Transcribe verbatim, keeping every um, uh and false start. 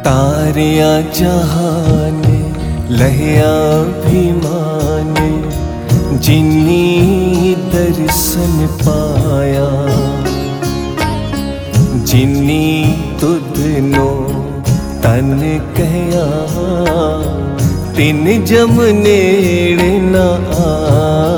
तारिया जहाने लहया अभिमाने जिन्नी दर्शन पाया, जिन्नी तुधनो तन कहया तिन जम नेड़े न आया।